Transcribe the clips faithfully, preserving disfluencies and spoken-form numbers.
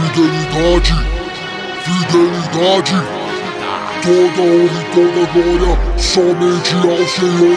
Fidelidade, fidelidade, toda honra e toda glória somente ao Senhor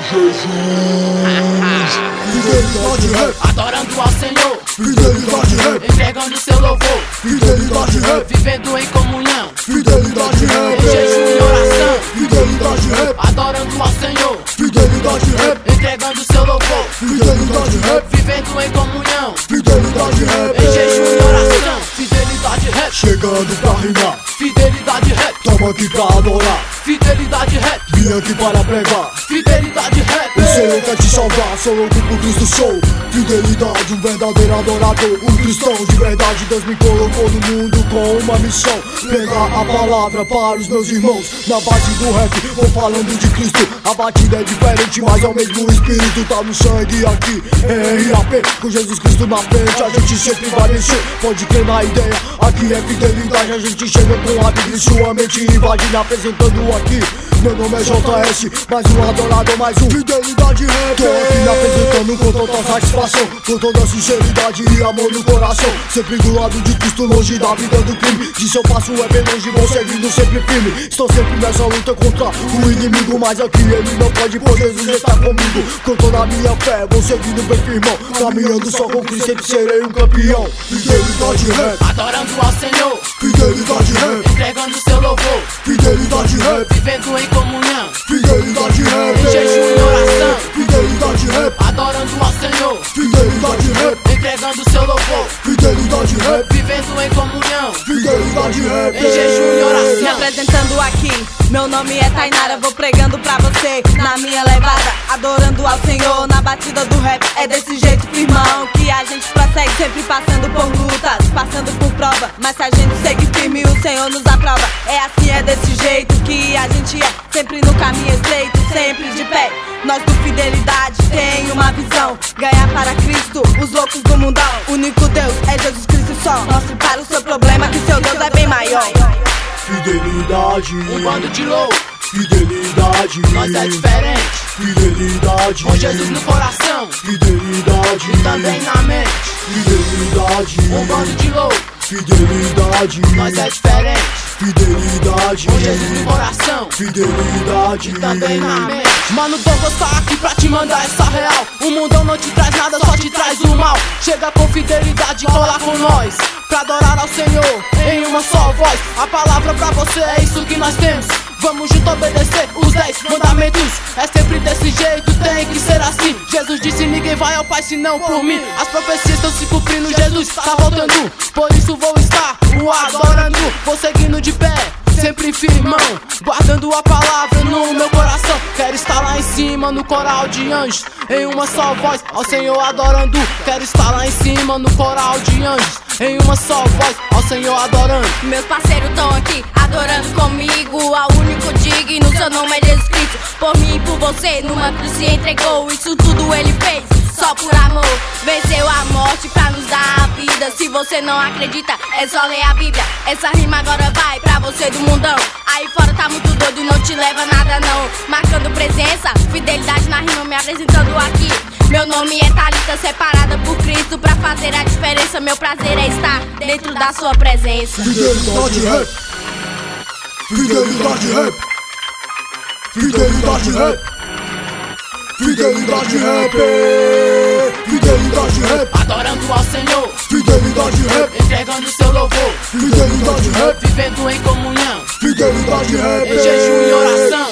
Jesus. Fidelidade rap, adorando ao Senhor. Fidelidade rap, entregando seu louvor. Fidelidade rap, vivendo em comunhão. Fidelidade rap, em jejum e oração. Fidelidade rap, adorando ao Senhor. Fidelidade rap, entregando seu louvor. Fidelidade rap, vivendo em comunhão. Fidelidade rap, em jejum e oração. Fidelidade rap, chegando pra rimar. Fidelidade rap, tamo aqui pra adorar. Fidelidade rap, vim aqui para pregar. Fidelidade rap, o Senhor quer te salvar, sou louco por Cristo sou. Fidelidade, um verdadeiro adorador, um cristão de verdade. Deus me colocou no mundo com uma missão: pregar a palavra para os meus irmãos. Na base do rap, vou falando de Cristo. A batida é diferente, mas é o mesmo espírito. Tá no sangue aqui, é R A P. Com Jesus Cristo na frente, a gente sempre vai vencer. Pode crer na ideia, aqui é fidelidade. A gente chega com a Bíblia e sua mente invadindo, apresentando aqui. Meu nome é J S, mais um adorador, mais um Fidelidade Rap. Tô aqui apresentando com toda satisfação, com toda sinceridade e amor no coração. Sempre do lado de Cristo, longe da vida do crime. De seu passo é bem longe, vou seguindo sempre firme. Estou sempre nessa luta contra o inimigo, mas aqui ele não pode, pois Jesus está comigo. Com toda a minha fé, vou seguindo bem firmão. Caminhando só com Cristo, sempre serei um campeão. Fidelidade Rap, adorando ao Senhor. Fidelidade Rap, entregando seu louvor. Fidelidade Rap, vivendo em comunhão. Fidelidade Rap, em jejum e oração. Fidelidade Rap, adorando ao Senhor. Fidelidade Rap, entregando seu louvor. Fidelidade Rap, vivendo em comunhão. Fidelidade Rap, em jejum e oração. Me apresentando aqui, meu nome é Tainara, vou pregando pra você na minha levada, adorando ao Senhor. Na batida do rap é desse jeito, firmão, que a gente prossegue, sempre passando por lutas, passando por prova. Mas se a gente segue firme, o Senhor nos aprova. É assim, é desse jeito que a gente é, sempre no caminho estreito, sempre de pé. Nós do Fidelidade tem uma visão: ganhar para Cristo os loucos do mundão. O único Deus é Jesus Cristo só. Mostre para o seu problema que seu Deus é bem maior. Fidelidade, um bando de louco. Fidelidade, nós é diferente. Fidelidade, com Jesus no coração. Fidelidade, e também na mente. Fidelidade, um bando de louco. Fidelidade, nós é diferente. Fidelidade, com Jesus no coração. Fidelidade, e também na mente. Mano, Douglas tá aqui pra te mandar essa real. O mundão não te traz nada, só te traz o mal. Chega com fidelidade e cola com nós, pra adorar ao Senhor em uma só voz. A palavra pra você é isso que nós temos. Vamos junto obedecer os dez mandamentos. É sempre desse jeito, tem que ser assim. Jesus disse: ninguém vai ao Pai senão por mim. As profecias estão se cumprindo, Jesus tá voltando. Por isso vou estar o adorando. Vou seguindo de pé, sempre firmão, guardando a palavra no meu coração. Quero estar lá em cima no coral de anjos, em uma só voz ao Senhor adorando. Quero estar lá em cima no coral de anjos, em uma só voz ao Senhor adorando. Meus parceiros estão aqui adorando comigo ao único digno, seu nome é Jesus Cristo. Por mim e por você, numa cruz se entregou. Isso tudo ele fez só por amor. Venceu a morte pra nos dar a vida. Se você não acredita, é só ler a Bíblia. Essa rima agora vai pra você do mundão. Aí fora tá muito doido, não te leva a nada não. Marcando presença, fidelidade na rima, me apresentando aqui. Meu nome é Thalita, separada por Cristo pra fazer a diferença. Meu prazer é estar dentro da sua presença. Fidelidade Rap, Fidelidade Rap, Fidelidade Rap, Fidelidade Rap, Fidelidade Rap, adorando ao Senhor. Fidelidade Rap, entregando seu louvor. Fidelidade Rap, vivendo em comunhão. Fidelidade Rap, em jejum e oração.